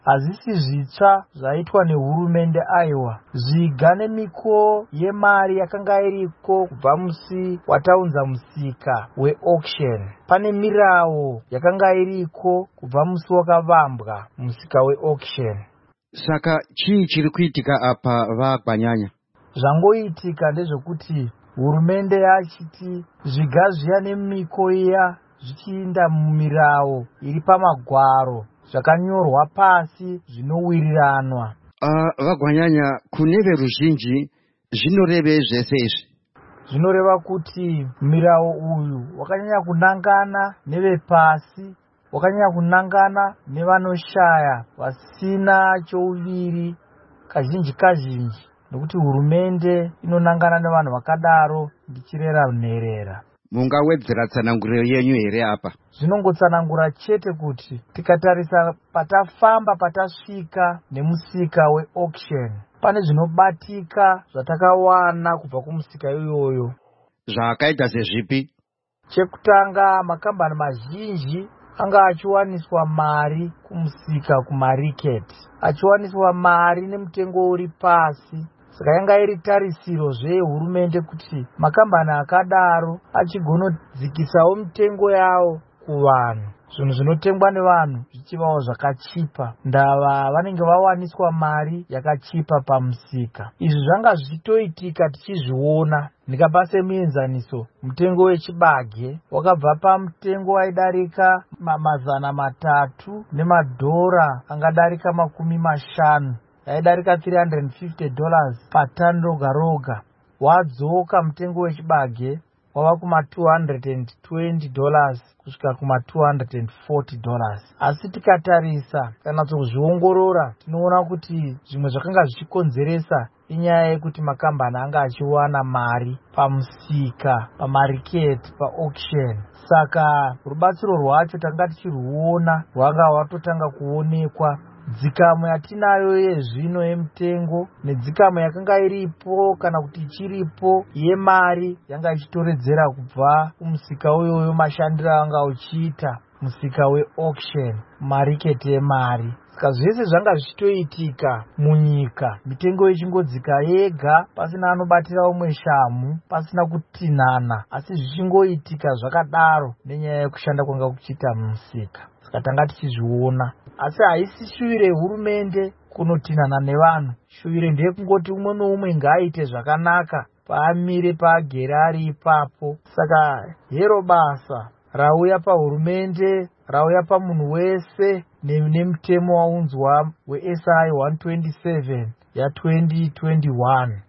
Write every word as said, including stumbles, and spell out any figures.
hazisi zvitsva zvaitwa nehurumende aiwa. Zviga nemikuwo yemari yakanga iriko kubva musi wataunza musika weauction. Pane mirawo yakanga iriko kubva musi wakavambwa musika weauction. Saka chii chiri kuitika apa vaGwanyanya? Zvangoitika ndezvekuti hurumende yachiti zviga zviya nemiko iya zvichiinda mumirawo iri pamagwaro zvakanyorwa pasi zvinowiriranwa. Uh, vaGwanyanya, kune veruzhinji zvinoreve zvese izvi? Zvinoreva kuti mirawo uyu wakanyanya kunangana nevepasi, wakanyanya kunangana nevanoshaya vasina chouviri kazhinji kazhinji, nekuti hurumende inonangana nevanhu vakadaro ndichirera nherera. Mungawedzera tsananguriro yenyu here apa? Zvinongotsanangura chete kuti tikatarisa patafamba patasvika nemusika weauction, pane zvinobatika zvatakawana kubva kumusika iyoyo. Zvakaita sezvipi? Chekutanga, makambani mazhinji anga achiwaniswa mari kumusika kumariketi, achiwaniswa mari nemutengo uri pasi. Saka yanga iri tarisiro zvehurumende kuti makambani akadaro achigonodzikisawo mitengo yawo kuvanhu, zvinhu zvinotengwa nevanhu zvichivawo zvakachipa, ndava vanenge vawaniswa mari yakachipa pamusika. Izvi zvanga zvichitoitika tichizviona. Ndikapa semuenzaniso, mutengo wechibage wakabva pamutengo waidarika mazana matatu nemadhora angadarika makumi mashanu, aidarika three hundred fifty dollars patani roga roga, wadzoka mutengo wechibage wava kuma two hundred twenty dollars kusvika kuma two hundred forty dollars. Asi tikatarisa kana kuzviongorora, tinoona kuti zvimwe zvakanga zvichikonzeresa inyaya yekuti makambani anga achiwana mari pamusika, pamariketi, paauction. Saka rubatsiro rwacho tanga tichiruona rwanga watotanga kuonekwa. Dzikamo yatinayo yezvino yemutengo nedzikamo yakanga iripo kana kuti ichiripo yemari yanga ichitoredzera kubva kumusika uyoyo mashandiro anga uchiita musika weauction, mariketi yemari. Saka zvese zvanga zvichitoitika munyika, mitengo ichingodzika yega pasina anobatira umwe shamu, pasina kutinhana, asi zvichingoitika zvakadaro nenyaya yekushanda kwanga kuchiita mumusika. Saka tanga tichizviona. Asi haisi shuwire hurumende kunotinhana nevanhu. Shuwire ndeyekungoti umwe noumwe ngaaite zvakanaka paamire paagere ari ipapo. Saka hero basa rauya pahurumende, rauya pamunhu wese nemutemo waunzwa weS I one twenty-seven ya twenty twenty-one.